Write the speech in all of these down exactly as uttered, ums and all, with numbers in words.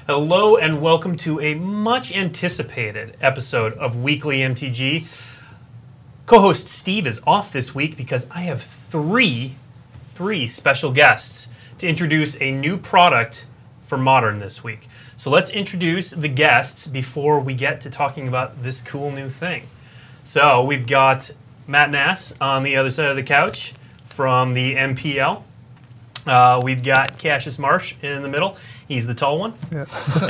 Hello and welcome to a much anticipated episode of Weekly M T G. Co-host Steve is off this week because I have three, three special guests to introduce a new product for Modern this week. So let's introduce the guests before we get to talking about this cool new thing. So we've got Matt Nass on the other side of the couch from the M P L. Uh, we've got Cassius Marsh in the middle. He's the tall one. Yeah.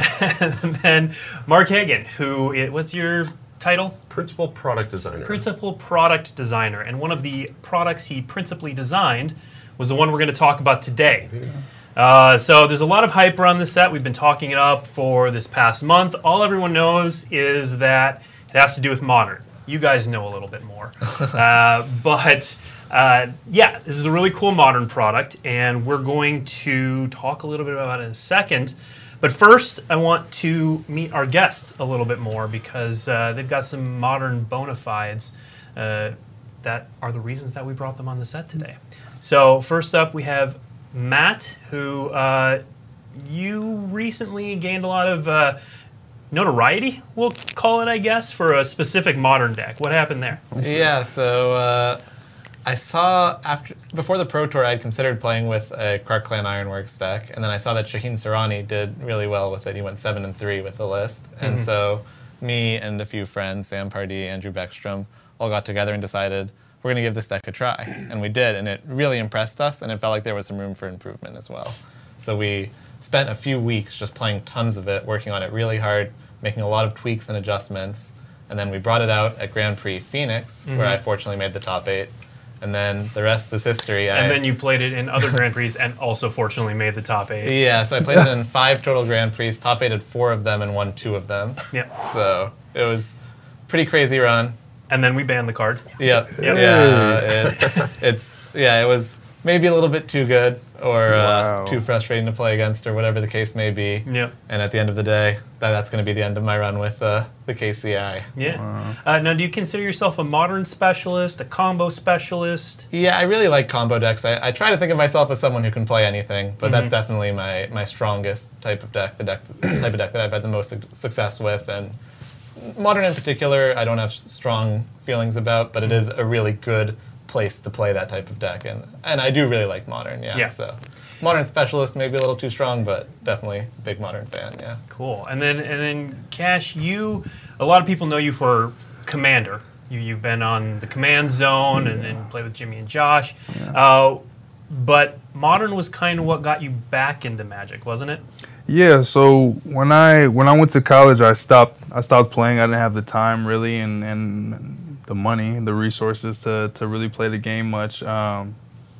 And then Mark Hagan, who, is, what's your title? Principal Product Designer. Principal Product Designer. And one of the products he principally designed was the one we're going to talk about today. Yeah. Uh, so there's a lot of hype around this set. We've been talking it up for this past month. All everyone knows is that it has to do with Modern. You guys know a little bit more. uh, but... Uh, yeah, this is a really cool Modern product, and we're going to talk a little bit about it in a second. But first, I want to meet our guests a little bit more because uh, they've got some Modern bona fides uh, that are the reasons that we brought them on the set today. So first up, we have Matt, who uh, you recently gained a lot of uh, notoriety, we'll call it, I guess, for a specific Modern deck. What happened there? Yeah, so... Uh I saw, after before the Pro Tour, I'd considered playing with a Krark Clan Ironworks deck, and then I saw that Shaheen Sarani did really well with it. He went seven and three with the list, and mm-hmm. so me and a few friends, Sam Pardee, Andrew Beckstrom, all got together and decided we're going to give this deck a try, and we did, and it really impressed us, and it felt like there was some room for improvement as well. So we spent a few weeks just playing tons of it, working on it really hard, making a lot of tweaks and adjustments, and then we brought it out at Grand Prix Phoenix, mm-hmm. where I fortunately made the top eight. And then the rest is history. And I, then you played it in other Grand Prix and also fortunately made the top eight. Yeah, so I played it in five total Grand Prix, top eighted four of them and won two of them. Yeah. So it was a pretty crazy run. And then we banned the cards. Yep. Yep. Yeah. It, it's yeah. It was maybe a little bit too good or wow. uh, too frustrating to play against or whatever the case may be. Yep. And at the end of the day, that, that's going to be the end of my run with uh, the K C I. Yeah. Wow. Uh, now, do you consider yourself a Modern specialist, a combo specialist? Yeah, I really like combo decks. I, I try to think of myself as someone who can play anything, but mm-hmm. that's definitely my, my strongest type of deck, the deck type of deck that I've had the most su- success with. And Modern in particular, I don't have strong feelings about, but it is a really good place to play that type of deck, and and I do really like Modern, yeah. yeah. So Modern specialist, maybe a little too strong, but definitely a big Modern fan, yeah. Cool. And then and then Cash, you a lot of people know you for Commander. You you've been on the Command Zone and, and played with Jimmy and Josh. Yeah. Uh, but Modern was kind of what got you back into Magic, wasn't it? Yeah, so when I when I went to college, I stopped I stopped playing. I didn't have the time really and and the money, the resources to to really play the game much. Um,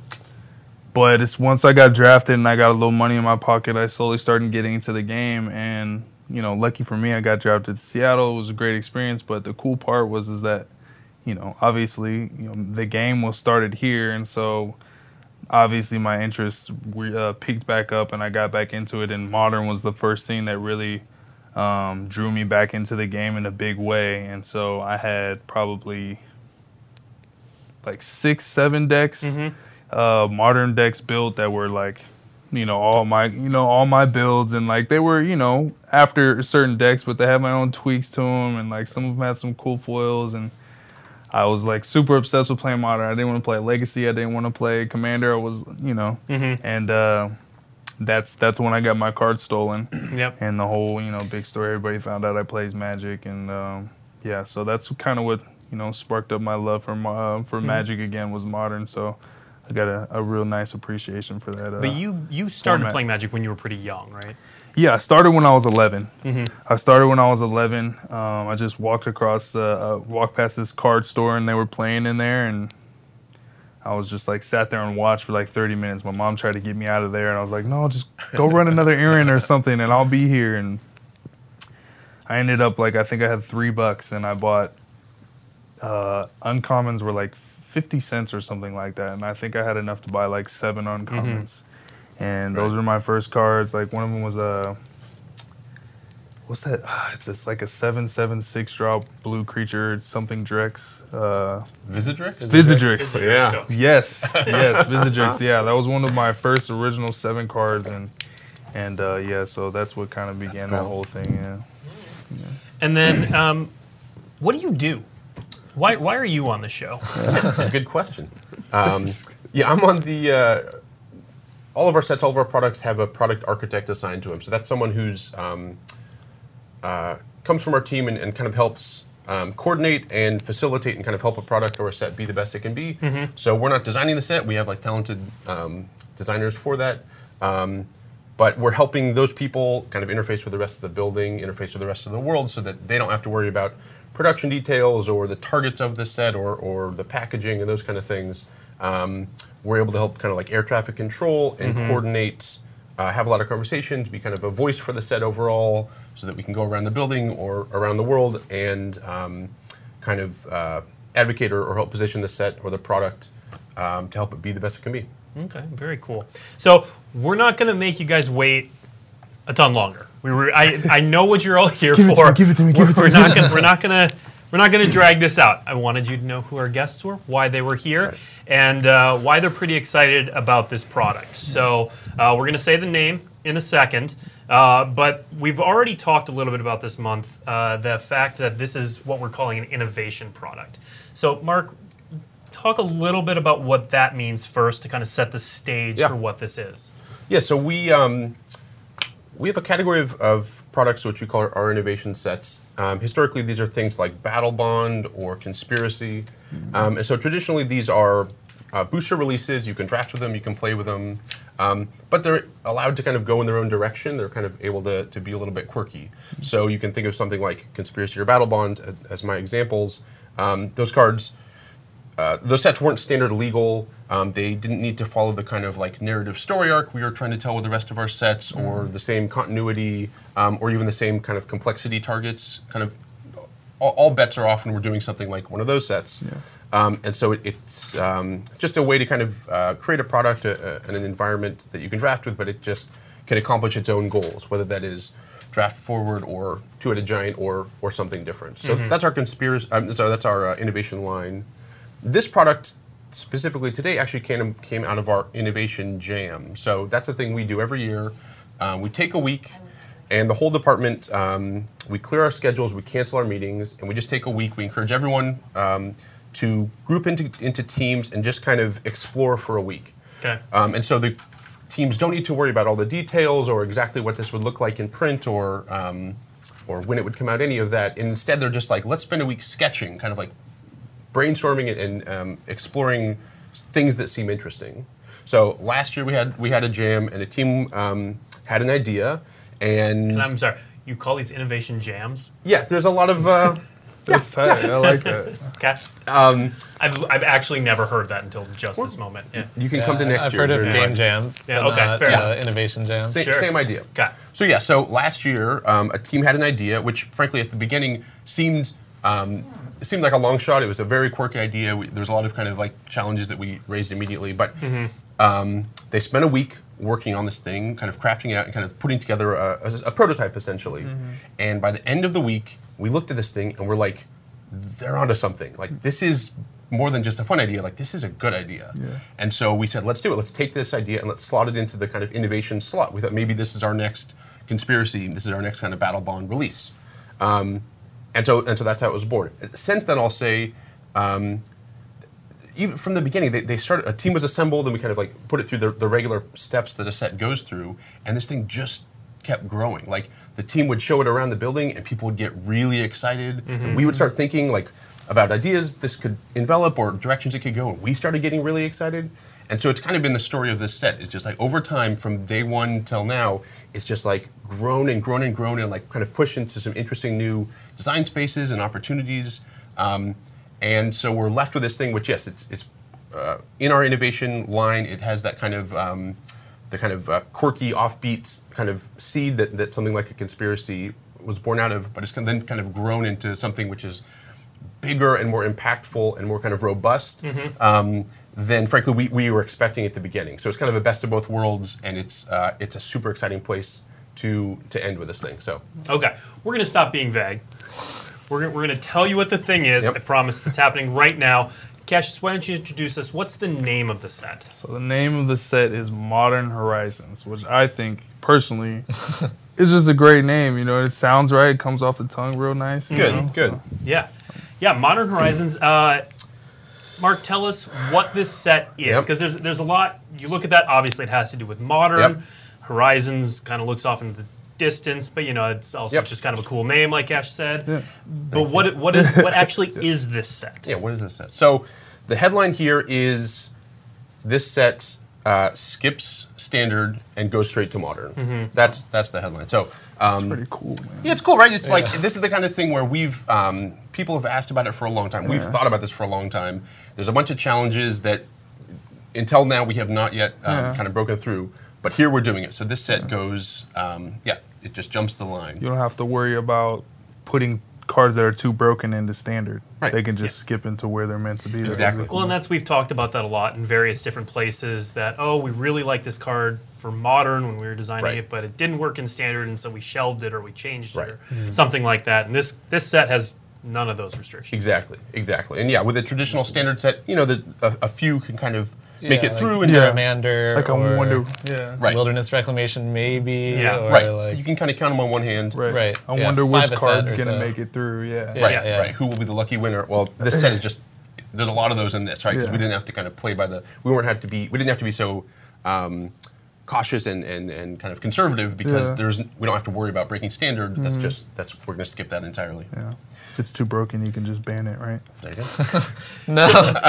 but it's once I got drafted and I got a little money in my pocket, I slowly started getting into the game. And you know, lucky for me, I got drafted to Seattle. It was a great experience. But the cool part was is that, you know, obviously, you know, the game was started here, and so obviously my interests uh, picked back up, and I got back into it. And Modern was the first thing that really Um, drew me back into the game in a big way. And so I had probably like six, seven decks, mm-hmm. uh, Modern decks built that were like, you know, all my, you know, all my builds, and like they were, you know, after certain decks, but they had my own tweaks to them, and like some of them had some cool foils. And I was like super obsessed with playing Modern. I didn't want to play Legacy. I didn't want to play Commander. I was, you know, mm-hmm. and uh, That's that's when I got my card stolen. Yep. And the whole, you know, big story. Everybody found out I plays Magic, and um, yeah, so that's kind of what, you know, sparked up my love for uh, for mm-hmm. Magic again, was Modern. So I got a, a real nice appreciation for that. Uh, but you you started format. playing Magic when you were pretty young, right? Yeah, I started when I was eleven. Mm-hmm. I started when I was eleven. Um, I just walked across, uh, uh, walked past this card store, and they were playing in there, and I was just like sat there and watched for like thirty minutes. My mom tried to get me out of there, and I was like, no, just go run another errand or something, and I'll be here. And I ended up like, I think I had three bucks, and I bought uh, uncommons were like fifty cents or something like that, and I think I had enough to buy like seven uncommons. Mm-hmm. And those right. were my first cards. Like one of them was a what's that? Ah, it's just like a seven seven six drop blue creature. It's something Drex. Uh, Visidrix? Visidrix. Yeah. Yes. Yes. Visidrix. Yeah, that was one of my first original seven cards, and and uh, yeah, so that's what kind of began that cool. whole thing. Yeah. And then, um, what do you do? Why why are you on the show? That's a good question. Um, yeah, I'm on the. Uh, all of our sets, all of our products have a product architect assigned to them. So that's someone who's um, uh, comes from our team and, and kind of helps um, coordinate and facilitate and kind of help a product or a set be the best it can be. Mm-hmm. So we're not designing the set. We have like talented um, designers for that. Um, but we're helping those people kind of interface with the rest of the building, interface with the rest of the world, so that they don't have to worry about production details or the targets of the set or, or the packaging and those kind of things. Um, we're able to help kind of like air traffic control and mm-hmm. coordinate, uh, have a lot of conversations, be kind of a voice for the set overall, so that we can go around the building or around the world and um, kind of uh, advocate or, or help position the set or the product um, to help it be the best it can be. Okay, very cool. So we're not going to make you guys wait a ton longer. We were. I, I know what you're all here Give it to for. me, give it to me, give we're, it to we're me. not gonna, we're not going to. We're not going to drag this out. I wanted you to know who our guests were, why they were here, Right. and uh, why they're pretty excited about this product. So uh, we're going to say the name in a second, uh, but we've already talked a little bit about this month, uh, the fact that this is what we're calling an innovation product. So Mark, talk a little bit about what that means first to kind of set the stage Yeah. for what this is. Yeah, so we um, we have a category of, of products which we call our, our innovation sets. Um, historically, these are things like Battle Bond or Conspiracy. Mm-hmm. Um, and so traditionally, these are uh, booster releases. You can draft with them, you can play with them. Um, but they're allowed to kind of go in their own direction. They're kind of able to, to be a little bit quirky. Mm-hmm. So you can think of something like Conspiracy or Battle Bond as, as my examples. Um, those cards... Uh, those sets weren't standard legal. Um, they didn't need to follow the kind of like narrative story arc we were trying to tell with the rest of our sets, mm-hmm. or the same continuity, um, or even the same kind of complexity targets. Kind of all, all bets are off when we're doing something like one of those sets. Yeah. Um, and so it, it's um, just a way to kind of uh, create a product uh, and an environment that you can draft with, but it just can accomplish its own goals, whether that is draft forward or two-headed giant or or something different. So mm-hmm. that's our conspiracy. Um, sorry, that's our uh, innovation line. This product, specifically today, actually came, came out of our Innovation Jam. So that's a thing we do every year. Um, we take a week, and the whole department, um, we clear our schedules, we cancel our meetings, and we just take a week. We encourage everyone um, to group into, into teams and just kind of explore for a week. Okay. Um, and so the teams don't need to worry about all the details or exactly what this would look like in print or, um, or when it would come out, any of that. And instead, they're just like, let's spend a week sketching, kind of like brainstorming and, and um, exploring things that seem interesting. So last year we had we had a jam and a team um, had an idea, and, And I'm sorry, you call these innovation jams? yeah, there's a lot of uh, That's tight. I like that. Okay. um, I've, I've actually never heard that until just this moment. Yeah. you can come to Yeah, next I've year. heard of Very game fun. jams. Yeah, but okay, not, fair uh, enough. innovation jams. Same, Sure. same idea. Okay. So yeah, so last year um, a team had an idea, which frankly at the beginning seemed um, it seemed like a long shot. It was a very quirky idea. We, there was a lot of kind of like challenges that we raised immediately, but Mm-hmm. um, they spent a week working on this thing, kind of crafting it out and kind of putting together a, a, a prototype essentially. Mm-hmm. And by the end of the week, we looked at this thing and we're like, they're onto something. Like this is more than just a fun idea. Like this is a good idea. Yeah. And so we said, let's do it. Let's take this idea and let's slot it into the kind of innovation slot. We thought maybe this is our next Conspiracy. This is our next kind of Battle Bond release. Um, and so and so that's how it was born. Since then, I'll say, um, even from the beginning, they, they started. A team was assembled, and we kind of like put it through the, the regular steps that a set goes through, and this thing just kept growing. Like the team would show it around the building, and people would get really excited. Mm-hmm. And we would start thinking like about ideas this could envelop or directions it could go, and we started getting really excited. And so it's kind of been the story of this set. It's just like over time, from day one till now, it's just like grown and grown and grown and like kind of pushed into some interesting new design spaces and opportunities. Um, and so we're left with this thing, which yes, it's it's uh, in our innovation line. It has that kind of um, the kind of uh, quirky, offbeat kind of seed that, that something like a Conspiracy was born out of, but it's kind of then kind of grown into something which is bigger and more impactful and more kind of robust. Mm-hmm. um, than frankly we, we were expecting at the beginning. So it's kind of a best of both worlds, and it's uh, it's a super exciting place to to end with this thing. So Okay, we're going to stop being vague. We're, we're going to tell you what the thing is. Yep. I promise it's happening right now. Cassius, why don't you introduce us? What's the name of the set? So the name of the set is Modern Horizons, which I think personally is just a great name. You know, it sounds right. It comes off the tongue real nice. you Good, know, good. so- Yeah. Yeah, Modern Horizons. Uh, Mark, tell us what this set is. Yep. Because there's, there's a lot. You look at that, obviously it has to do with modern. Yep. Horizons kind of looks off into the distance, but you know, it's also Yep. just kind of a cool name, like Ash said. Yeah. But what what is what actually is this set? Yeah, what is this set? So the headline here is this set uh, skips standard and goes straight to modern. Mm-hmm. That's that's the headline. So um, It's pretty cool, man. yeah, it's cool, right? It's like this is the kind of thing where we've um, people have asked about it for a long time. We've Yeah. thought about this for a long time. There's a bunch of challenges that until now we have not yet um, Yeah. kind of broken through. But here we're doing it. So this set goes, um, yeah, it just jumps the line. You don't have to worry about putting cards that are too broken into standard. Right. They can just skip into where they're meant to be. That's Exactly. really cool. Well, and that's we've talked about that a lot in various different places. That oh, we really like this card for modern when we were designing Right. it, but it didn't work in standard, and so we shelved it or we changed Right. it or something like that. And this this set has none of those restrictions. Exactly, exactly. And yeah, with a traditional standard set, you know, the, a, a few can kind of make Yeah, it like through. And Yeah. Gerrymander like I or wonder, yeah, Right. Wilderness Reclamation, maybe. Yeah. or right, Like, you can kind of count them on one hand. right. Right, I yeah, wonder five which a set card's or gonna so. make it through. Yeah. Yeah. Right, right. Who will be the lucky winner? Well, this set is just there's a lot of those in this, right? 'Cause Yeah. we didn't have to kind of play by the we weren't have to be we didn't have to be so um, cautious and, and, and kind of conservative because Yeah. there's we don't have to worry about breaking standard. That's just that's we're going to skip that entirely. Yeah. If it's too broken, you can just ban it, right? There you go. No,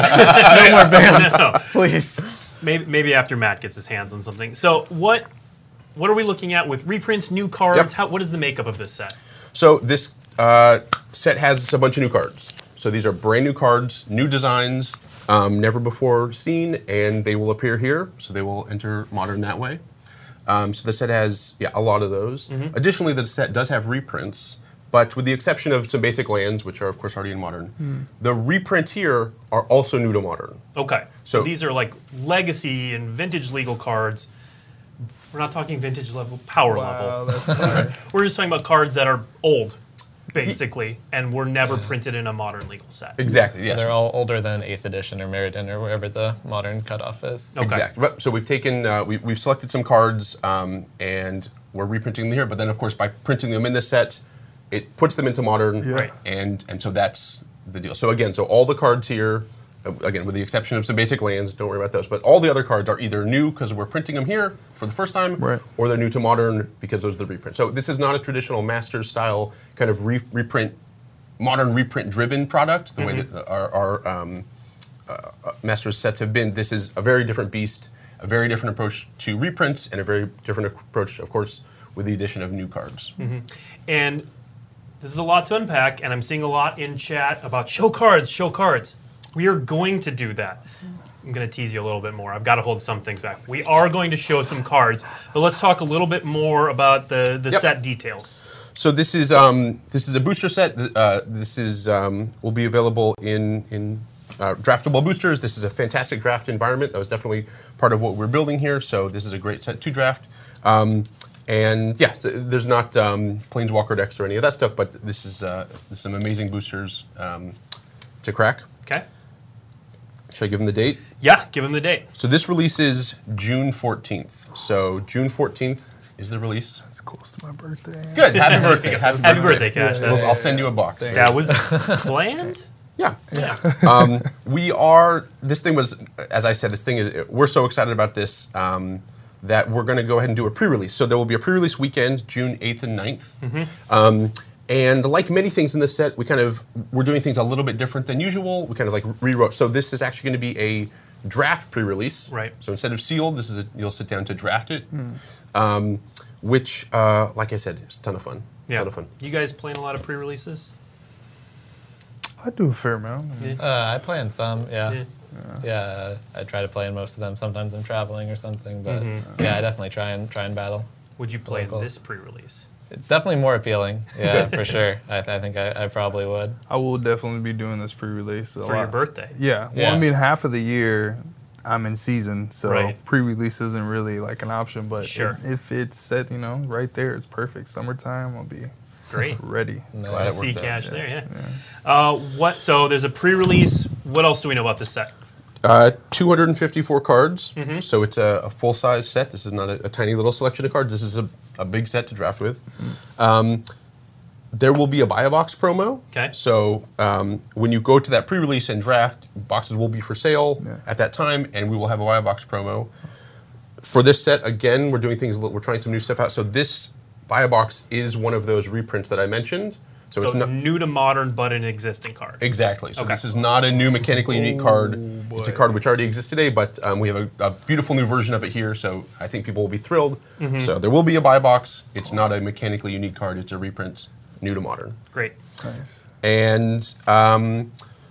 no more bans, No. please. Maybe maybe after Matt gets his hands on something. So what what are we looking at with reprints, new cards? Yep. How, what is the makeup of this set? So this uh, set has a bunch of new cards. So these are brand new cards, new designs, um, never before seen, and they will appear here. So they will enter modern that way. Um, so the set has yeah a lot of those. Additionally, the set does have reprints, but with the exception of some basic lands, which are of course already in modern, the reprints here are also new to modern. Okay. So, So- these are like legacy and vintage legal cards. We're not talking vintage level, power level. that's We're just talking about cards that are old, basically, and were never printed in a modern legal set. Exactly. Yes. They're all older than eighth edition or Meriden or wherever the modern cutoff is. Okay. Exactly. But- So we've taken, uh, we, we've selected some cards, um, and we're reprinting them here. But then, of course, by printing them in this set, it puts them into modern, Yeah. Right. and and so that's the deal. So again, so all the cards here, uh, again, with the exception of some basic lands, don't worry about those. But all the other cards are either new because we're printing them here for the first time, Right. or they're new to modern because those are the reprints. So this is not a traditional Masters style kind of re- reprint, modern reprint driven product. The way that our, our um, Masters sets have been. This is a very different beast, a very different approach to reprints, and a very different approach, of course, with the addition of new cards. And this is a lot to unpack, and I'm seeing a lot in chat about show cards, show cards. We are going to do that. I'm going to tease you a little bit more. I've got to hold some things back. We are going to show some cards, but let's talk a little bit more about the, the Yep. set details. So this is um, this is a booster set. Uh, this is um, will be available in in uh, draftable boosters. This is a fantastic draft environment. That was definitely part of what we're building here. So this is a great set to draft. Um, and yeah, th- there's not um, planeswalker decks or any of that stuff, but this is uh, this is some amazing boosters um, to crack. Okay? Should I give them the date? Yeah, give them the date. So this releases June fourteenth. So June fourteenth is the release. It's close to my birthday. Good. Happy birthday. Happy, Happy birthday, Cash. We'll- That, I'll send you a box. that was planned? Yeah. Yeah. um, we are, this thing was, as I said, this thing is, we're so excited about this um, that we're going to go ahead and do a pre-release. So there will be a pre-release weekend, June eighth and ninth. Um, and like many things in this set, we kind of, we're doing things a little bit different than usual. We kind of like rewrote. So this is actually going to be a draft pre-release. Right. So instead of sealed, this is a, you'll sit down to draft it, um, which, uh, like I said, it's a ton of fun. Yeah. Ton of fun. You guys playing a lot of pre-releases? I do a fair amount. I mean, Uh, I play in some, yeah. Yeah. Yeah, uh, I try to play in most of them. Sometimes I'm traveling or something, but yeah, I definitely try and try and battle. Would you play Local. this pre-release? It's definitely more appealing. Yeah, for sure. I, th- I think I, I probably would. I will definitely be doing this pre-release. a For your lot. birthday? Yeah. Well, Yeah. I mean, half of the year I'm in season, so Right. pre-release isn't really like an option. But Sure. if, if it's set, you know, right there, it's perfect. Summertime, I'll be Great. ready. Glad it See worked out. cash there, yeah. Uh, what? So there's a pre-release What else do we know about this set? Uh, two hundred fifty-four cards, Mm-hmm. so it's a, a full-size set. This is not a, a tiny little selection of cards. This is a, a big set to draft with. Um, there will be a buy-a-box promo. Okay. So um, when you go to that pre-release and draft, boxes will be for sale Yeah. at that time, and we will have a buy-a-box promo. For this set, again, we're doing things, a little- we're trying some new stuff out. So this buy-a-box is one of those reprints that I mentioned. So, So it's not... new to modern, but an existing card. Exactly. So Okay. this is not a new mechanically unique card. Oh, It's a boy. card which already exists today, but um, we have a, a beautiful new version of it here, so I think people will be thrilled. Mm-hmm. So there will be a buy box. It's not a mechanically unique card. It's a reprint, new to modern. Great. Nice. And um,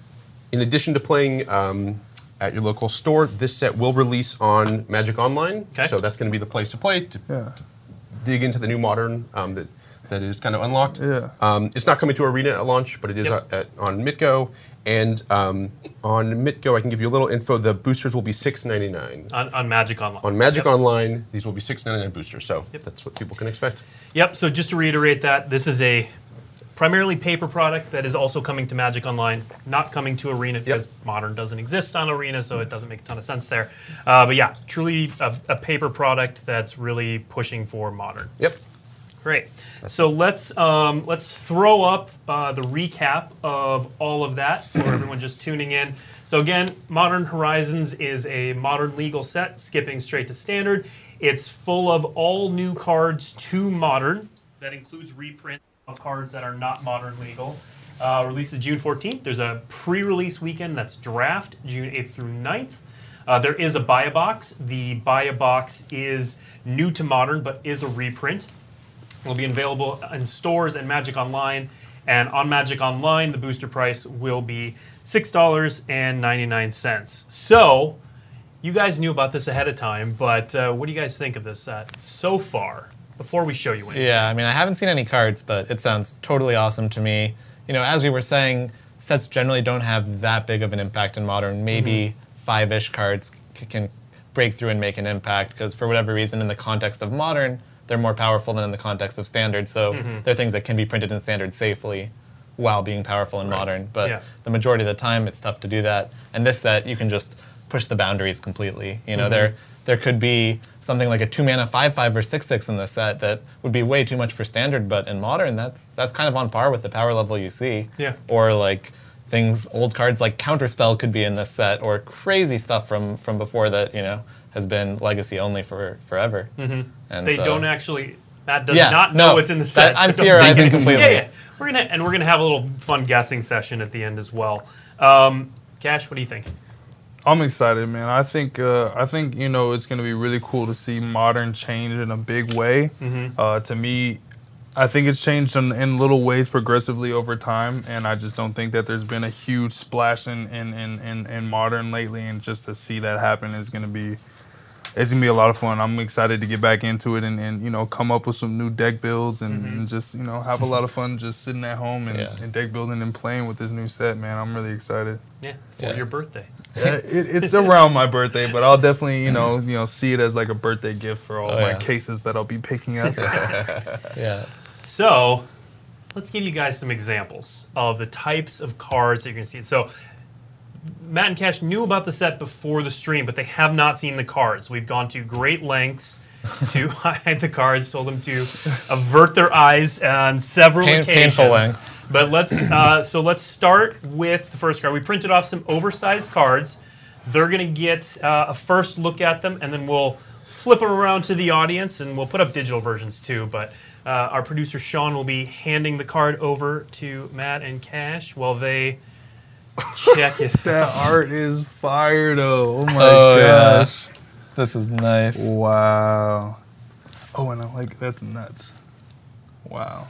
in addition to playing um, at your local store, this set will release on Magic Online. Okay. So that's going to be the place to play, to, Yeah. to dig into the new modern um, that that is kind of unlocked. Yeah. Um, it's not coming to Arena at launch, but it is Yep. at, at, on MitGo. And um, on MitGo, I can give you a little info. The boosters will be six ninety-nine. On, on Magic Online. On Magic Yep. Online, these will be six ninety-nine boosters. So Yep. that's what people can expect. Yep. So just to reiterate that, this is a primarily paper product that is also coming to Magic Online, not coming to Arena because Modern doesn't exist on Arena, so it doesn't make a ton of sense there. Uh, but yeah, truly a, a paper product that's really pushing for Modern. Yep. Great. So let's um, let's throw up uh, the recap of all of that for everyone just tuning in. So again, Modern Horizons is a modern legal set, skipping straight to standard. It's full of all new cards to Modern. That includes reprint of cards that are not Modern legal. Uh, releases June fourteenth. There's a pre-release weekend that's draft, June eighth through ninth. Uh, there is a buy-a-box. The buy-a-box is new to Modern, but is a reprint. Will be available in stores and Magic Online. And on Magic Online, the booster price will be six dollars and ninety-nine cents. So, you guys knew about this ahead of time, but uh, what do you guys think of this set so far, before we show you anything? Yeah, I mean, I haven't seen any cards, but it sounds totally awesome to me. You know, as we were saying, sets generally don't have that big of an impact in Modern. Maybe five-ish cards c- can break through and make an impact, because for whatever reason, in the context of Modern, they're more powerful than in the context of Standard. So they're things that can be printed in Standard safely while being powerful in Modern. But Yeah. the majority of the time, it's tough to do that. And this set, you can just push the boundaries completely. You know, there there could be something like a two mana five five or six six in this set that would be way too much for Standard, but in Modern, that's that's kind of on par with the power level you see. Yeah. Or like things, old cards like Counterspell could be in this set, or crazy stuff from from before that, you know, has been legacy only for forever. Mm-hmm. And They so- don't actually. Matt does Yeah, not know no, what's in the that- set. I'm so don't theorizing take it. completely. Yeah, yeah. We're gonna and we're gonna have a little fun guessing session at the end as well. Um, Cash, what do you think? I'm excited, man. I think uh, I think you know it's gonna be really cool to see Modern change in a big way. Uh, to me, I think it's changed in, in little ways progressively over time, and I just don't think that there's been a huge splash in in, in, in, in Modern lately. And just to see that happen is gonna be it's gonna be a lot of fun. I'm excited to get back into it and, and you know come up with some new deck builds and, and just you know have a lot of fun just sitting at home and, Yeah. and deck building and playing with this new set, man. I'm really excited. Yeah, for Yeah. your birthday. Uh, it, it's around my birthday, but I'll definitely, you know, you know, see it as like a birthday gift for all Oh, my yeah. cases that I'll be picking up. Yeah. So, let's give you guys some examples of the types of cards that you're going to see. So, Matt and Cash knew about the set before the stream, but they have not seen the cards. We've gone to great lengths to hide the cards, told them to avert their eyes on several Pain, occasions. painful lengths. But let's uh, so let's start with the first card. We printed off some oversized cards. They're going to get uh, a first look at them, and then we'll flip them around to the audience, and we'll put up digital versions too. But uh, our producer Sean will be handing the card over to Matt and Cash while they check it. That art is fire, though. Oh my Oh, yeah. gosh! This is nice. Wow. Oh, and I like that's nuts. Wow.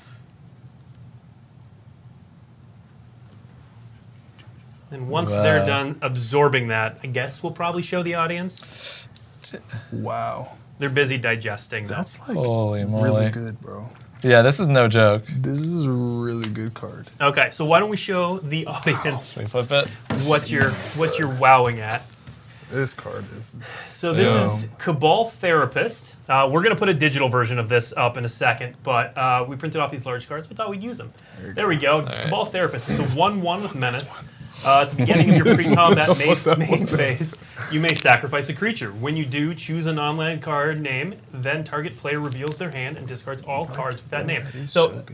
And once Wow. they're done absorbing that, I guess we'll probably show the audience. Wow. They're busy digesting. Though. That's like Holy moly. really good, bro. Yeah, this is no joke. This is a really good card. Okay, so why don't we show the audience Can we flip it? what you're what you're wowing at? This card is. So this Yeah. is Cabal Therapist. Uh, we're going to put a digital version of this up in a second, but uh, we printed off these large cards. We thought we'd use them. There, we go. right. Cabal Therapist. It's a one one with Menace. Uh, at the beginning of your pre-combat main, main phase, you may sacrifice a creature. When you do, choose a non-land card name, then target player reveals their hand and discards all cards with that name. So,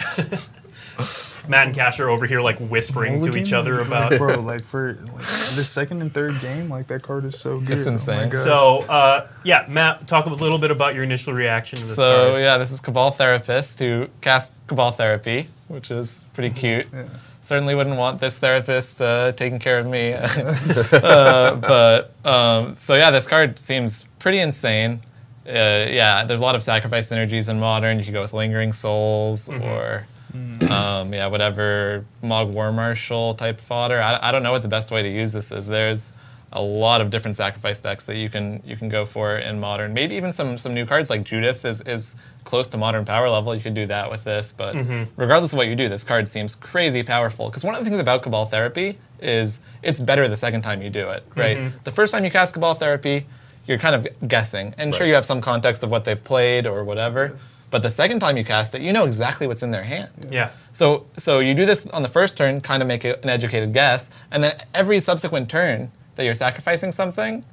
Matt and Cash are over here like whispering to each other about. Bro, like for like, the second and third game, like that card is so good. It's insane. Oh my gosh. So, uh, yeah, Matt, talk a little bit about your initial reaction to this So card. yeah, this is Cabal Therapist who cast Cabal Therapy, which is pretty cute. Yeah. Certainly wouldn't want this therapist uh, taking care of me. uh, but um, so yeah, this card seems pretty insane. Uh, yeah, there's a lot of sacrifice synergies in Modern. You could go with Lingering Souls Mm-hmm. or um, yeah, whatever Mog War Marshal type fodder. I, I don't know what the best way to use this is. There's a lot of different sacrifice decks that you can you can go for in Modern. Maybe even some some new cards like Judith is is close to Modern power level. You could do that with this, but regardless of what you do, this card seems crazy powerful. Because one of the things about Cabal Therapy is it's better the second time you do it, right? The first time you cast Cabal Therapy, you're kind of guessing, and sure Right. you have some context of what they've played or whatever. But the second time you cast it, you know exactly what's in their hand. Yeah. So so you do this on the first turn, kind of make a, an educated guess, and then every subsequent turn that you're sacrificing something,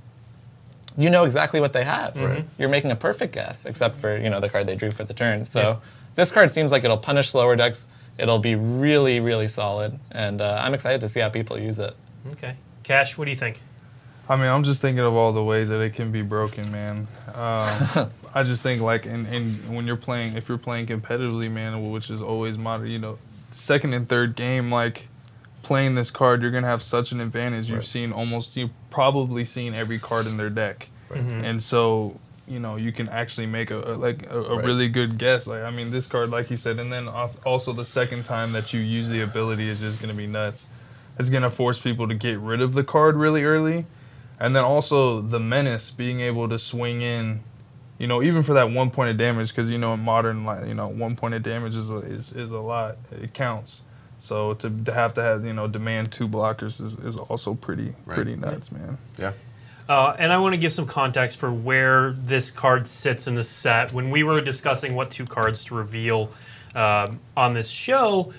you know exactly what they have. Right. You're making a perfect guess, except for you know the card they drew for the turn. So Yeah. this card seems like it'll punish slower decks. It'll be really really solid, and uh, I'm excited to see how people use it. Okay. Cash, what do you think? I mean, I'm just thinking of all the ways that it can be broken, man. Um, I just think like, in, in when you're playing, if you're playing competitively, man, which is always modern, you know, second and third game, like playing this card, you're gonna have such an advantage. You've Right. seen almost, you've probably seen every card in their deck, Mhm. and so you know you can actually make a, a like a, a Right. really good guess. Like, I mean, this card, like you said, and then off- also the second time that you use the ability is just gonna be nuts. It's gonna force people to get rid of the card really early. And then also the menace, being able to swing in, you know, even for that one point of damage, because you know in Modern, like, you know, one point of damage is a, is is a lot. It counts. So to, to have to have you know demand two blockers is, is also pretty Right. pretty nuts, man. Yeah. Uh, and I want to give some context for where this card sits in the set. When we were discussing what two cards to reveal um, on this show,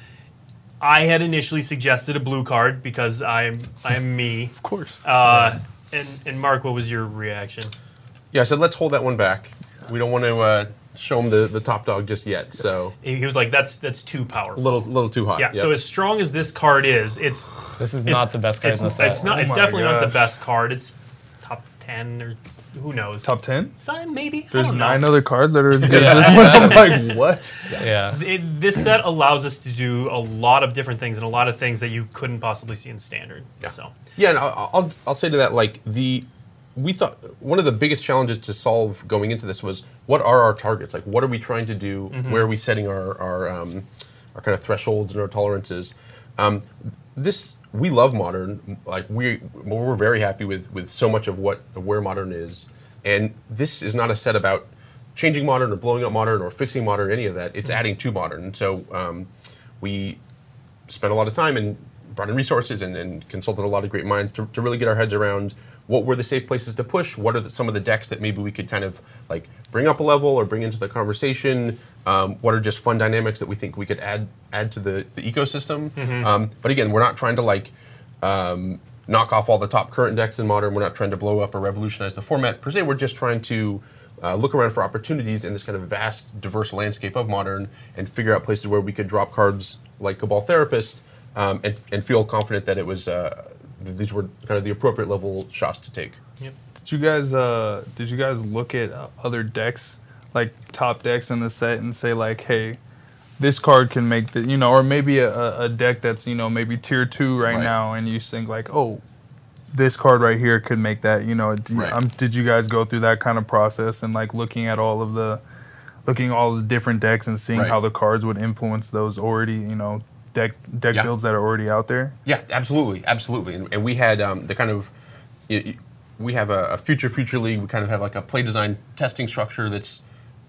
I had initially suggested a blue card because I'm I'm me. Of course. Uh, and and Mark, what was your reaction? Yeah, I said let's hold that one back. We don't want to uh, show him the, the top dog just yet. So He he was like, "That's that's too a powerful." little little too hot. Yeah. Yep. So as strong as this card is, it's This is it's- not the best card it's, in the set. It's not. Oh It's my definitely not the gosh. best card. It's top ten or who knows. Top ten. Some maybe. I There's don't know. nine other cards that are as good Yeah. as this one. I'm like, what? Yeah. It, this set allows us to do a lot of different things and a lot of things that you couldn't possibly see in standard. Yeah. So Yeah, and I'll, I'll I'll say to that, like, the we thought one of the biggest challenges to solve going into this was what are our targets? Like, what are we trying to do? Where are we setting our our um, our kind of thresholds and our tolerances? Um, this we love Modern. Like, we we're very happy with with so much of what of where Modern is, and this is not a set about changing Modern or blowing up Modern or fixing Modern, any of that. It's adding to Modern. So um, we spent a lot of time and brought in resources and, and consulted a lot of great minds to, to really get our heads around what were the safe places to push, what are the, some of the decks that maybe we could kind of like bring up a level or bring into the conversation, um, what are just fun dynamics that we think we could add add to the, the ecosystem. Um, but again, we're not trying to like um, knock off all the top current decks in Modern. We're not trying to blow up or revolutionize the format per se. We're just trying to uh, look around for opportunities in this kind of vast, diverse landscape of Modern and figure out places where we could drop cards like Cabal Therapist um, and, and feel confident that it was uh, th- these were kind of the appropriate level shots to take. yep. Did you guys uh did you guys look at uh, other decks, like top decks in the set, and say like, hey, this card can make the, you know, or maybe a, a- a deck that's, you know, maybe tier two right, Right. now, and you think like, oh, this card right here could make that, you know. d- Right. um, did you guys go through that kind of process and like looking at all of the, looking at all the different decks and seeing Right. how the cards would influence those already, you know, deck deck Yeah. builds that are already out there? Yeah, absolutely, absolutely. And, and we had um, the kind of, y- y- we have a, a future future league. We kind of have like a play design testing structure that's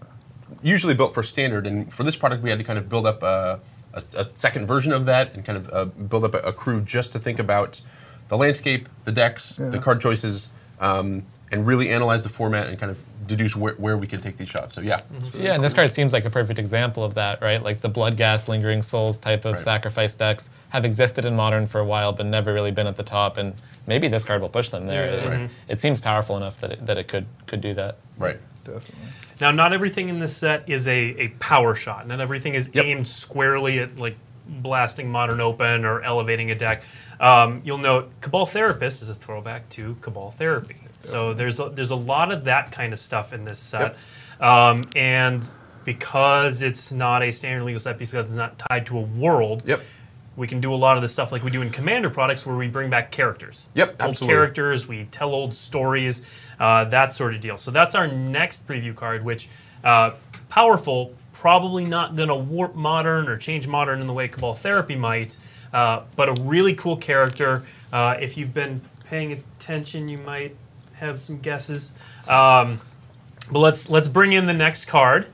usually built for standard. And for this product, we had to kind of build up a, a, a second version of that and kind of uh, build up a, a crew just to think about the landscape, the decks, Yeah. the card choices, um, and really analyze the format and kind of deduce where, where we can take these shots. So yeah. Mm-hmm. Yeah, and this card seems like a perfect example of that, right? Like the Bloodghast, Lingering Souls type of Right. sacrifice decks have existed in Modern for a while, but never really been at the top, and maybe this card will push them there. Yeah. It, Right. it seems powerful enough that it, that it could could do that. Right. Definitely. Now, not everything in this set is a, a power shot. Not everything is Yep. aimed squarely at like blasting Modern Open or elevating a deck. Um, you'll note Cabal Therapist is a throwback to Cabal Therapy. So there's a, there's a lot of that kind of stuff in this set. Um, and because it's not a standard legal set, because it's not tied to a world, Yep. we can do a lot of the stuff like we do in Commander products where we bring back characters. Yep, Old absolutely. characters, we tell old stories, uh, that sort of deal. So that's our next preview card, which, uh, powerful, probably not going to warp Modern or change Modern in the way Cabal Therapy might, uh, but a really cool character. Uh, if you've been paying attention, you might have some guesses. Um, but let's let's bring in the next card.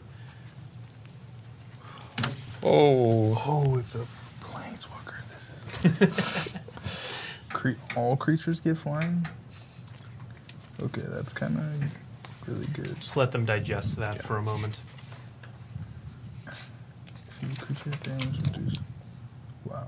Oh, Oh, it's a planeswalker. This is. Cre- all creatures get flying. Okay, that's kind of really good. Just let them digest that for a moment. Few creature damage reduced. Wow.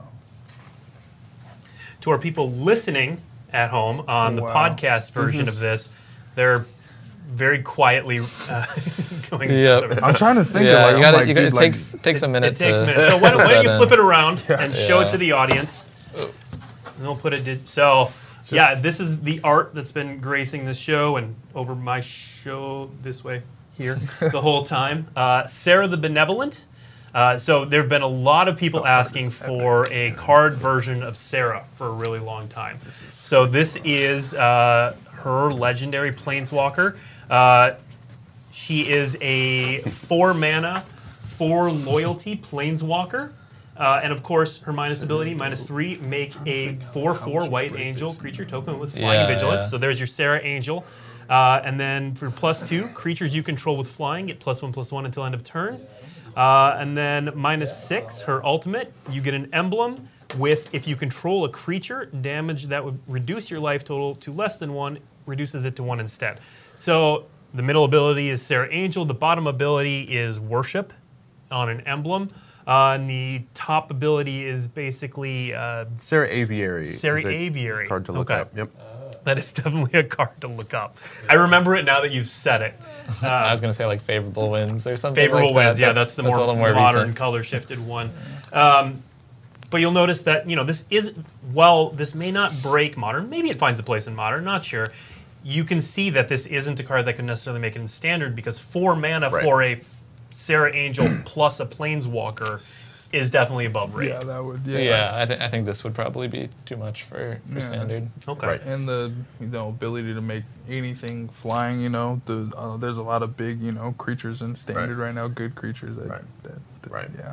To our people listening at home on the Wow. podcast version This of is- this, they're very quietly uh, going. Yep. I'm trying to think yeah, of like, you I'm got like, it. dude, It like, takes takes a minute. It takes to, a minute. So why don't, why don't you set flip in. it around and show it Yeah. to the audience? And we'll put it. Di- so yeah, this is the art that's been gracing this show and over my show this way here the whole time. Uh, Sarah the Benevolent. Uh, so there have been a lot of people asking for a card version of Sarah for a really long time. So this is uh, her legendary Planeswalker. Uh, she is a four mana, four loyalty Planeswalker. Uh, and of course, her minus ability, minus three, make a four four white angel creature token with flying Yeah, vigilance. yeah. So there's your Sarah Angel. Uh, and then for plus two, creatures you control with flying get plus one, plus one until end of turn. Uh, and then minus six, her ultimate, you get an emblem with, if you control a creature, damage that would reduce your life total to less than one, reduces it to one instead. So the middle ability is Sarah Angel. The bottom ability is Worship on an emblem. Uh, and the top ability is basically uh, Sarah Aviary. Sarah is a Aviary. Card to look Okay. up. Yep. That is definitely a card to look up. I remember it now that you've said it. Uh, I was gonna say like favorable wins or something. Favorable like that. wins, yeah, that's the more, a little more modern, recent. color shifted one. Um, but you'll notice that you know this is while this may not break Modern, maybe it finds a place in Modern, not sure. You can see that this isn't a card that can necessarily make it in Standard because four mana Right. for a Sarah Angel plus a Planeswalker is definitely above rate. yeah, that would. Yeah. Yeah, I, th- I think this would probably be too much for, for Yeah. standard. Okay. Right. And the you know ability to make anything flying, you know, the uh, there's a lot of big you know creatures in standard Right. right, now, good creatures. That, Right. That, that, Right. Yeah.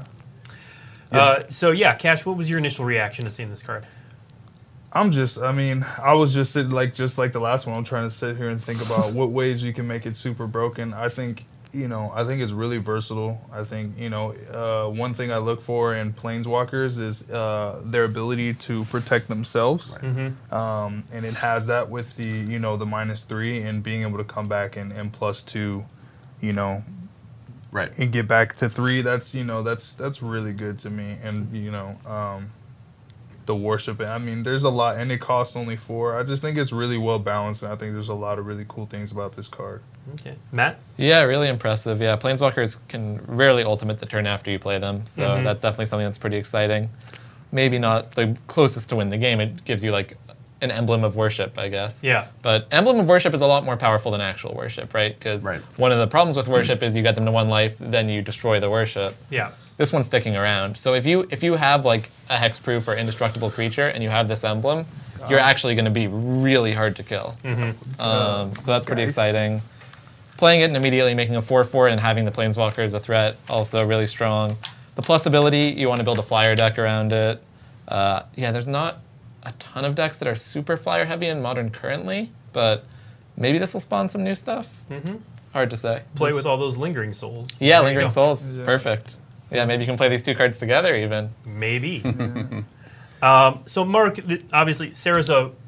Uh, so yeah, Cash, what was your initial reaction to seeing this card? I'm just, I mean, I was just sitting, like just like the last one. I'm trying to sit here and think about what ways you can make it super broken. I think, you know, I think it's really versatile. I think, you know, uh, one thing I look for in planeswalkers is uh, their ability to protect themselves, um, and it has that with the, you know, the minus three and being able to come back and, and plus two, you know, Right. and get back to three. That's you know, that's that's really good to me. And you know. Um, the worship. I mean, there's a lot, and it costs only four. I just think it's really well balanced, and I think there's a lot of really cool things about this card. Okay, Matt. Yeah, really impressive. Yeah, Planeswalkers can rarely ultimate the turn after you play them, so Mhm. that's definitely something that's pretty exciting. Maybe not the closest to win the game. It gives you like an emblem of worship, I guess. Yeah. But emblem of worship is a lot more powerful than actual worship, right? Because Right. one of the problems with worship is you get them to one life, then you destroy the worship. Yeah. This one's sticking around. So if you if you have like a hexproof or indestructible creature and you have this emblem, you're actually going to be really hard to kill. Um, so that's pretty Geist. exciting. Playing it and immediately making a four four and having the Planeswalker as a threat, also really strong. The plus ability, you want to build a flyer deck around it. Uh, yeah, there's not a ton of decks that are super flyer heavy in Modern currently, but maybe this will spawn some new stuff. Mhm. Hard to say. Play with all those lingering souls. Yeah, There you Lingering go. Souls, Yeah. perfect. Yeah, maybe you can play these two cards together even. Maybe. um, so, Mark, th- obviously, Sarah's a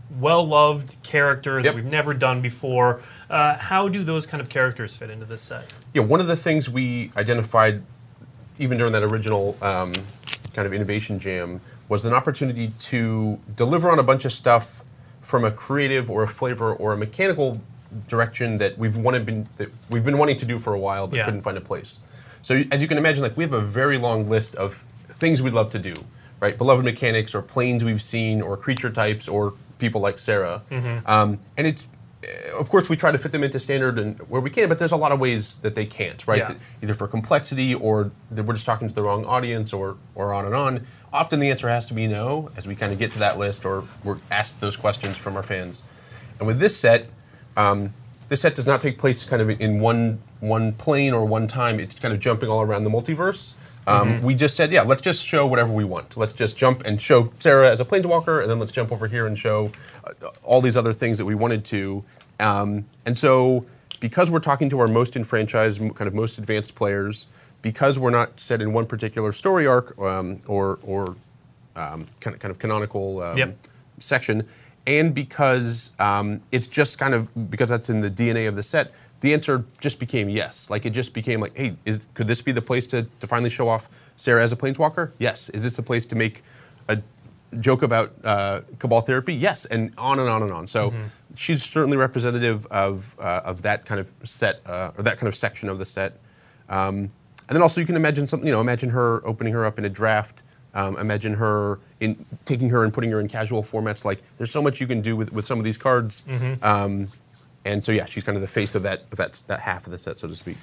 well-loved character that Yep. we've never done before. Uh, how do those kind of characters fit into this set? Yeah, one of the things we identified, even during that original um, kind of innovation jam, was an opportunity to deliver on a bunch of stuff from a creative or a flavor or a mechanical direction that we've wanted been that we've been wanting to do for a while but Yeah. couldn't find a place. So as you can imagine, like we have a very long list of things we'd love to do, right? Beloved mechanics or planes we've seen or creature types or people like Sarah, um, and it's. Of course, we try to fit them into standard and where we can, but there's a lot of ways that they can't, right? Yeah. That either for complexity or that we're just talking to the wrong audience or, or on and on. Often the answer has to be no as we kind of get to that list or we're asked those questions from our fans. And with this set, um, this set does not take place kind of in one one plane or one time. It's kind of jumping all around the multiverse. Um, Mm-hmm. We just said, yeah, let's just show whatever we want. Let's just jump and show Sarah as a planeswalker, and then let's jump over here and show uh, all these other things that we wanted to. Um, and so, because we're talking to our most enfranchised, m- kind of most advanced players, because we're not set in one particular story arc um, or or um, kind of kind of canonical um, Yep. section, and because um, it's just kind of because that's in the D N A of the set, the answer just became yes. Like it just became like, hey, is could this be the place to, to finally show off Sarah as a planeswalker? Yes. Is this the place to make a joke about uh, Cabal therapy? Yes, and on and on and on. So she's certainly representative of uh, of that kind of set uh, or that kind of section of the set. Um, and then also you can imagine something. You know, imagine her opening her up in a draft. Um, imagine her in taking her and putting her in casual formats. Like there's so much you can do with, with some of these cards. Um, and so yeah, she's kind of the face of that of that that half of the set, so to speak.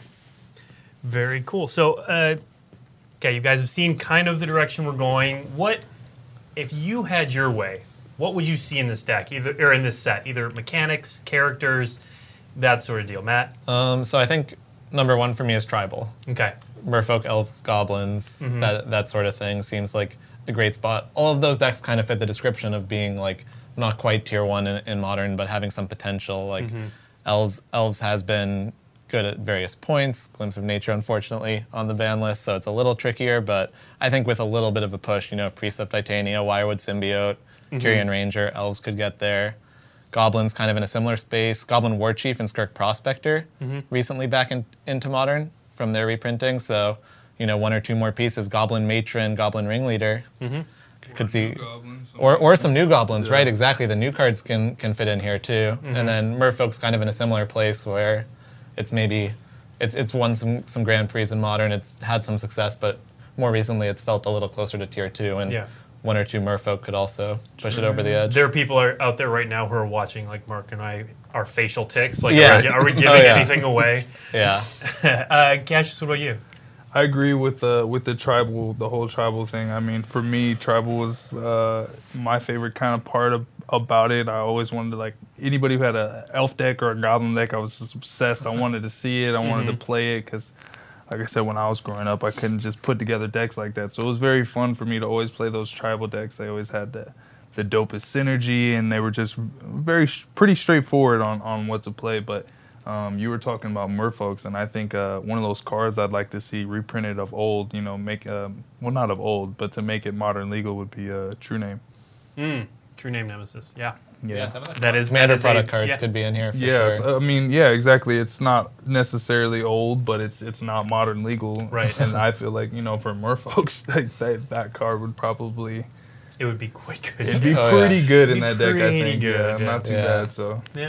Very cool. So, uh, okay, you guys have seen kind of the direction we're going. What, if you had your way, what would you see in this deck, either or in this set? Either mechanics, characters, that sort of deal. Matt? Um, so I think number one for me is tribal. Okay. Merfolk, elves, goblins, that that sort of thing seems like a great spot. All of those decks kind of fit the description of being like not quite tier one in, in modern, but having some potential. Like elves, elves has been good at various points. Glimpse of Nature, unfortunately, on the ban list, so it's a little trickier. But I think with a little bit of a push, you know, Priest of Titania, Wirewood Symbiote, Kyrian Ranger, elves could get there. Goblins kind of in a similar space. Goblin Warchief and Skirk Prospector recently back in, into modern from their reprinting. So, you know, one or two more pieces. Goblin Matron, Goblin Ringleader. Could see, or or some new goblins, right? Exactly. The new cards can can fit in here too. And then Merfolk's kind of in a similar place where it's maybe it's it's won some some Grand Prix in modern. It's had some success, but more recently it's felt a little closer to tier two. And Yeah. one or two Merfolk could also push it over the edge. There are people are out there right now who are watching, like Mark and I, our facial ticks. Like, Yeah. are, we, are we giving Oh, yeah. anything away? Yeah. uh, Cassius, what about you? I agree with the with the tribal, the whole tribal thing. I mean, for me, tribal was uh, my favorite kind of part of, about it. I always wanted to, like, anybody who had a elf deck or a goblin deck, I was just obsessed. I wanted to see it. I wanted to play it because, like I said, when I was growing up, I couldn't just put together decks like that. So it was very fun for me to always play those tribal decks. They always had the the dopest synergy, and they were just very pretty straightforward on on what to play. But Um, you were talking about Merfolks, and I think uh, one of those cards I'd like to see reprinted of old, you know, make, um, well, not of old, but to make it modern legal would be a uh, True Name. Mm, True Name Nemesis. Yeah. Yeah, some of the That is Commander that is product a- cards yeah. could be in here for Yes, sure. I mean, yeah, exactly. It's not necessarily old, but it's it's not modern legal. Right. And I feel like, you know, for Merfolks, that, that, that card would probably, It would be quite good. it'd be Oh, pretty yeah. good in Be that deck, I pretty think. good, yeah, yeah. not too Yeah. bad, so. yeah.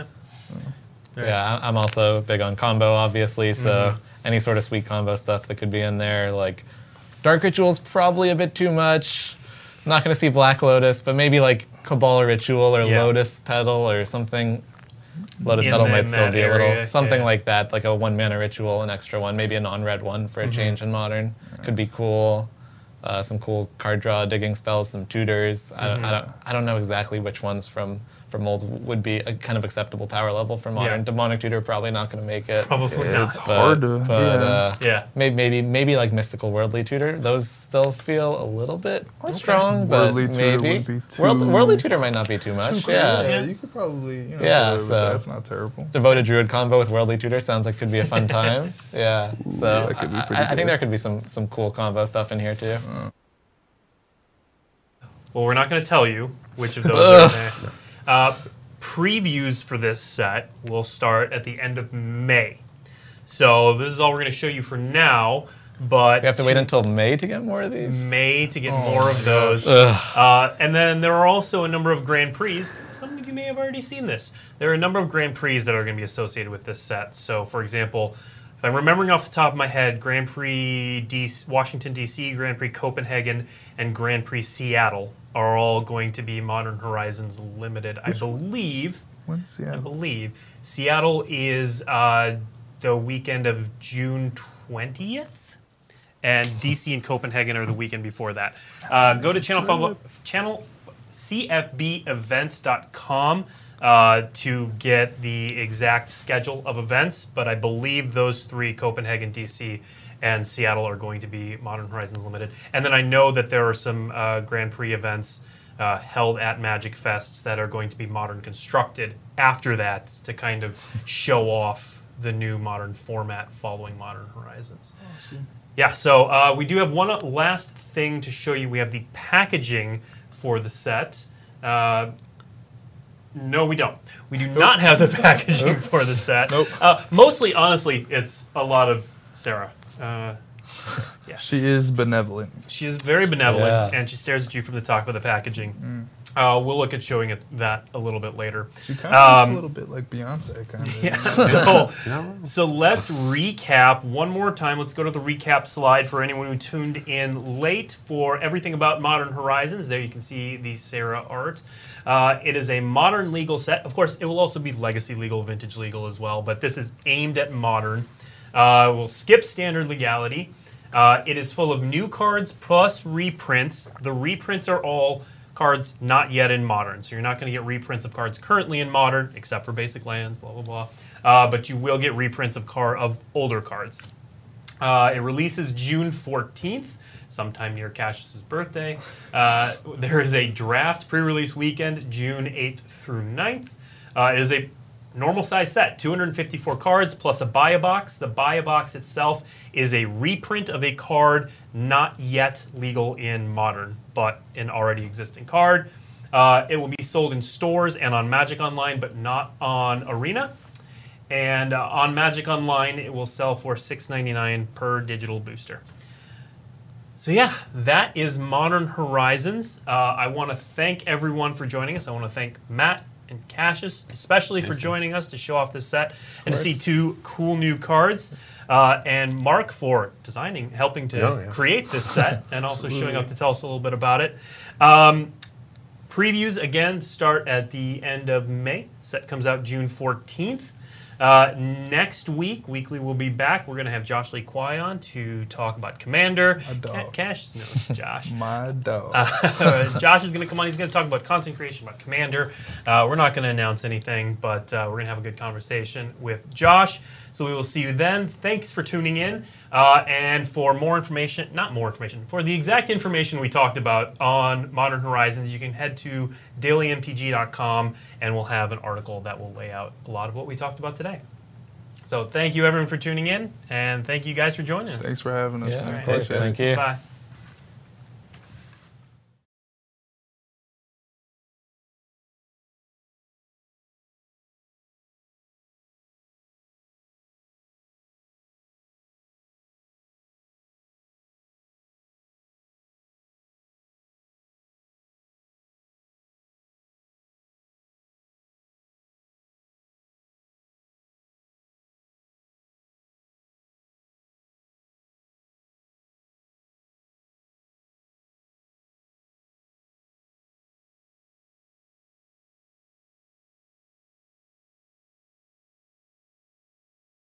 Yeah, I- I'm also big on combo, obviously, so any sort of sweet combo stuff that could be in there. Like, Dark Ritual's probably a bit too much. Not going to see Black Lotus, but maybe like Cabal Ritual or Yeah. Lotus Petal or something. Lotus In Petal the- might in still that be a little, area, something yeah. like that, like a one mana ritual, an extra one, maybe a non-red one for a change in modern. Could be cool. Uh, some cool card draw, digging spells, some tutors. I, don't, I don't, I don't know exactly which ones from from old would be a kind of acceptable power level for modern. Yeah. Demonic tutor probably not going to make it. Probably Yeah, not. it's But, hard to, but yeah. uh, Yeah. maybe, maybe maybe like mystical worldly tutor. Those still feel a little bit strong, but Worldly tutor maybe would be World, too- worldly tutor might not be too much. Too yeah. cool. You could probably, you know, Yeah, get away with so- that. That's not terrible. Devoted druid combo with worldly tutor sounds like could be a fun time. yeah, so that could be I, pretty I, I think good. there could be some some cool combo stuff in here too. Well, we're not going to tell you which of those are in there. Uh, previews for this set will start at the end of May. So this is all we're going to show you for now. But We have to wait until May to get more of these? May to get Oh more my of those. Uh, and then there are also a number of Grand Prix. Some of you may have already seen this. There are a number of Grand Prix that are going to be associated with this set. So, for example, if I'm remembering off the top of my head, Grand Prix D C, Washington, D C, Grand Prix Copenhagen, and Grand Prix Seattle are all going to be Modern Horizons Limited. I believe, When's I Seattle? believe, Seattle is uh, the weekend of June twentieth. And D C and Copenhagen are the weekend before that. Uh, go to channel, five, channel c f b events dot com uh, to get the exact schedule of events. But I believe those three, Copenhagen, D C, and Seattle, are going to be Modern Horizons Limited. And then I know that there are some uh, Grand Prix events uh, held at Magic Fests that are going to be Modern Constructed after that to kind of show off the new Modern format following Modern Horizons. Yeah, so uh, we do have one last thing to show you. We have the packaging for the set. Uh, no, we don't. We do not have the packaging for the set. Nope. Uh, mostly, honestly, it's a lot of Sarah. Uh, She is benevolent. she is very benevolent, Yeah. and she stares at you from the top of the packaging. Uh, we'll look at showing it that a little bit later. She kind of looks Um, a little bit like Beyonce, kind of. Yeah. So, so let's recap one more time. Let's go to the recap slide for anyone who tuned in late for everything about Modern Horizons. There you can see the Sarah art. Uh, it is a modern legal set. Of course, it will also be legacy legal, vintage legal as well, but this is aimed at modern. Uh, we'll skip standard legality. Uh, it is full of new cards plus reprints. The reprints are all cards not yet in Modern. So you're not going to get reprints of cards currently in Modern, except for basic lands, blah, blah, blah. Uh, but you will get reprints of car of older cards. Uh, it releases June fourteenth, sometime near Cassius's birthday. Uh, there is a draft pre-release weekend, June eighth through ninth. Uh, it is a normal size set, two hundred fifty-four cards plus a buy-a-box. The buy-a-box itself is a reprint of a card not yet legal in Modern, but an already existing card. Uh, it will be sold in stores and on Magic Online, but not on Arena. And uh, on Magic Online, it will sell for six ninety-nine per digital booster. So yeah, that is Modern Horizons. Uh, I want to thank everyone for joining us. I want to thank Matt and Cassius, especially for joining us to show off this set and to see two cool new cards. Uh, and Mark for designing, helping to Oh, yeah. create this set, and also showing up to tell us a little bit about it. Um, previews, again, start at the end of May. Set comes out June fourteenth. Uh, next week, Weekly will be back. We're going to have Josh Lee Kwai on to talk about Commander. My dog. Ca- Cassius knows Josh. My dog. Uh, Josh is going to come on. He's going to talk about content creation, about Commander. Uh, we're not going to announce anything, but uh, we're going to have a good conversation with Josh. So we will see you then. Thanks for tuning in. Uh, and for more information, not more information, for the exact information we talked about on Modern Horizons, you can head to daily m t g dot com and we'll have an article that will lay out a lot of what we talked about today. So thank you everyone for tuning in, and thank you guys for joining us. Thanks for having us. Yeah, man. of course. Appreciate it. Thank you. Bye.